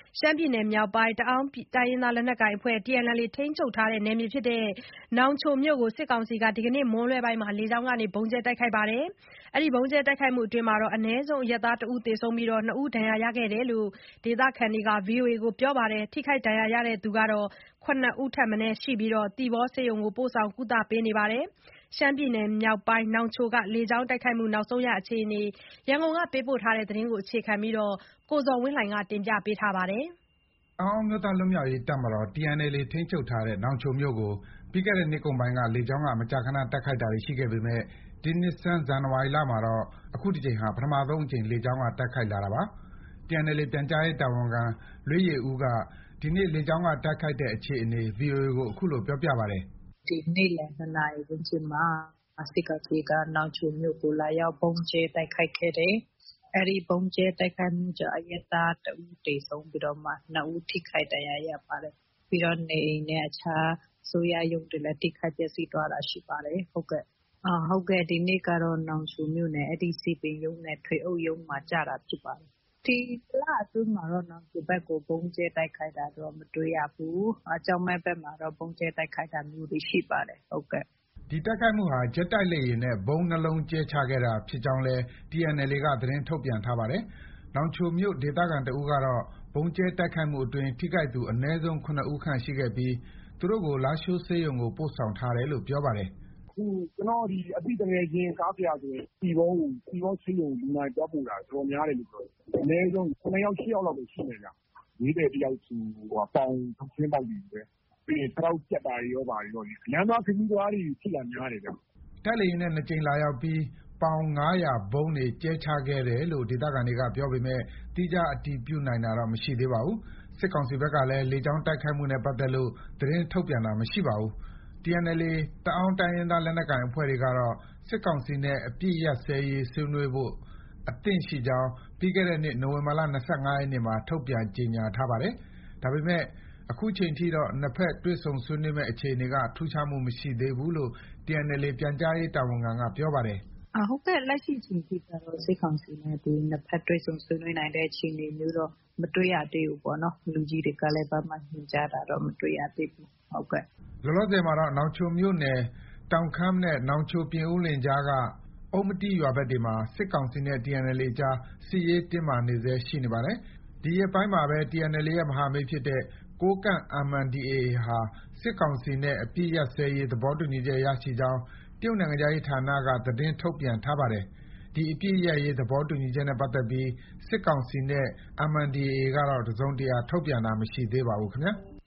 ရှမ်းပြည်နယ်မြောက်ပိုင်း တအာင်းတိုင်းရင်းသားလက်နက်ကိုင်အဖွဲ့ TNLA ထိန်းချုပ်ထားတဲ့ နယ်မြေဖြစ်တဲ့ နောင်ချိုမြို့ကို စစ်ကောင်စီက ဒီနေ့မွန်းလွဲပိုင်းမှာ လေကြောင်းကနေ ဗုံးကြဲတိုက်ခိုက်ခဲ့ပါတယ်။ အတွင်း အနည်းဆုံး အရပ်သား 1 ဦးသေဆုံးပြီး 2 ဦး ဒဏ်ရာရခဲ့တယ်လို့ ဒေသခံတွေက VOA ကို ပြောပါတယ်။ ထိခိုက်ဒဏ်ရာရသူကတော့ 7 ဦးထက်မနည်းရှိပြီး သီပေါဆေးရုံကို ပို့ဆောင်ကုသပေးနေပါတယ်။ ရှမ်းပြည်နယ်မြောက်ပိုင်း နောင်ချိုက လေကြောင်းတိုက်ခိုက်မှု နောက်ဆုံးအခြေအနေ ရန်ကုန်ကပေးပို့တဲ့သတင်းကို အခြေခံပြီး ကိုဇော်ဝင်းလှိုင်က တင်ပြထားပါတယ်။တအာင်းအမျိုးသားလွတ်မြောက်ရေးတပ်မတော် TNLA ထိန်းချုပ်ထားတဲ့ နောင်ချိုမြို့ကို ပြီးခဲ့တဲ့နှစ်ကုန်ပိုင်းက လေကြောင်းက မကြာခဏ တိုက်ခိုက်တာတွေ ရှိခဲ့ပေမဲ့ ဒီနှစ်ဆန်း ဇန်နဝါရီလမှာတော့ အခုတကြိမ်ဟာ ပထမဆုံးအကြိမ် လေကြောင်းက တိုက်ခိုက်လာတာပါ။ TNLA ပြန်ကြားရေးတာဝန်ခံ လွေးယေဦးက ဒီနေ့ လေကြောင်းက တိုက်ခိုက်တဲ့အခြေအနေ VOA ကို အခုလို ပြောပြပါတယ်။ “ဒီနေ့လည် 2 နာရီဝန်းကျင်မှာ စစ်ကောင်စီက နောင်ချိုမြို့ကို လာရောက်ဗုံးကြဲတိုက်ခိုက်ခဲ့တယ်။ အဲဒီဗုံးကြဲတိုက်ခိုက်မှုကြောင့် အရပ်သား 1 ဦးသေဆုံးပြီးတော့မှ 2 ဦးထိခိုက်ဒဏ်ရာရပါတယ်။ ပြီးတော့ နေအိမ်နဲ့ အခြားအစိုးရရုံးတွေလည်း ထိခိုက်ပျက်စီးသွားတာရှိပါတယ်။ ဒီနေ့ကတော့ နောင်ချိုမြို့နယ် အဲဒီစည်ပင်ရုံးနဲ့ ထွေအုပ်ရုံးမှာ ကျတာဖြစ်ပါတယ်။ ဒီလအတွင်းမှာတော့ နောင်ချိုဘက်ကို ဗုံးကြဲတိုက်ခိုက်တာတော့ မတွေ့ရဘူး။ ကျောက်မဲဘက်မှာတော့ ဗုံးကြဲတိုက်ခိုက်တာမျိုးတွေ ရှိပါတယ်။” ဒီတိုက်ခိုက်မှုဟာ ဂျက်တိုက်လေယာဉ်နဲ့ ဗုံး 2 လုံးကြဲချခဲ့တာဖြစ်ကြောင်းလည်း TNLA က သတင်းထုတ်ပြန်ထားပါတယ်။ နောင်ချိုမြို့ ဒေသခံတဦးကတော့ ဗုံးကြဲတိုက်ခိုက်မှုအတွင်း ထိခိုက်သူ အနည်းဆုံး 7 ဦးခန့်ရှိခဲ့ပြီး သူတို့ကို လားရှိုးဆေးရုံကို ပို့ဆောင်ထားတယ်လို့ ပြောပါတယ်။ “အခု ကျနော့် အသိသူငယ်ချင်း ကားဆရာဆိုရင် သီပေါဆေးရုံကို လူနာတွေသွားပို့တာ တော်တော်များတယ်လို့ ပြောတယ်။ အနည်းဆုံး ၇ ယောက် ၈ ယောက်လောက်တော့ ရှိမယ်ဗျ။ ဈေးသည်တယောက်ဆို ပေါင်ထုတ်ချင်းပေါက်တွေချည်းပဲ။ ပြီးရင် ခြေထောက်ပြတ်တာတွေရော ဘာတွေရောလေ။ လမ်းသွားခရီးသွားတွေ ဖြစ်တာများတယ်ဗျ။ ” တိုက်လေယာဉ်နဲ့ 2 ကြိမ်လာရောက်ပြီး ပေါင် ၅၀၀ ဗုံးတွေ ကြဲချခဲ့တယ်လို့ ဒေသခံတွေက ပြောပေမဲ့ သီးခြားအတည်ပြုနိုင်တာတော့ မရှိသေးပါဘူး။ စစ်ကောင်စီဘက်ကလည်း လေကြောင်းတိုက်ခိုက်မှုနဲ့ပတ်သက်လို့ သတင်းထုတ်ပြန်တာမရှိပါဘူး။ TNLA တအာင်းတိုင်းရင်းသားလက်နက်ကိုင်အဖွဲ့တွေကတော့ စစ်ကောင်စီနဲ့ အပစ်ရပ်စဲရေးဆွေးနွေးဖို့ အသင့်ရှိကြောင်း ပြီးခဲ့တဲ့နှစ် နိုဝင်ဘာလ ၂၅ ရက်နေ့မှာ ထုတ်ပြန်ကြေညာထားပါတယ်။ ဒါပေမဲ့ အခုချိန်ထိတော့ နှစ်ဘက် တွေ့ဆုံဆွေးနွေးမယ့်အခြေအနေက ထူးခြားမှုမရှိသေးဘူးလို့ TNLA ပြန်ကြားရေးတာဝန်ခံက ပြောပါတယ်။ “လက်ရှိအချိန်ထိကတော့ စစ်ကောင်စီနဲ့ နှစ်ဘက်တွေ့ဆုံဆွေးနွေးနိုင်တဲ့အခြေအနေမျိုးတော့ မတွေ့ရသေးဘူးပေါ့နော်။ လူကြီးတွေကလည်း ဘာမှညွှန်ကြားတာတော့ မတွေ့ရသေးဘူး။” လောလောဆယ်မှာတော့ နောင်ချိုမြို့နယ် တောင်ခမ်းနဲ့ နောင်ချို ပြင်ဦးလွင်ကြားက အုမ္မတီးရွာဘက်တွေမှာ စစ်ကောင်စီနဲ့ TNLA အကြား စစ်ရေးတင်းမာနေဆဲရှိနေပါတယ်။ ဒီရက်ပိုင်းမှာပဲ TNLA ရဲ့ မဟာမိတ်ဖြစ်တဲ့ ကိုးကန့် MNDAA ဟာ စစ်ကောင်စီနဲ့ အပစ်ရပ်စဲရေး သဘောတူညီချက်ရရှိကြောင်း တရုတ်နိုင်ငံခြားရေးဌာနက သတင်းထုတ်ပြန်ထားပါတယ်။ ဒီအပစ်ရပ်ရေးသဘောတူညီချက်နဲ့ပတ်သက်ပြီး စစ်ကောင်စီနဲ့ MNDAA ကတော့ တစုံတရာ ထုတ်ပြန်တာမရှိသေးပါဘူးခင်ဗျာ။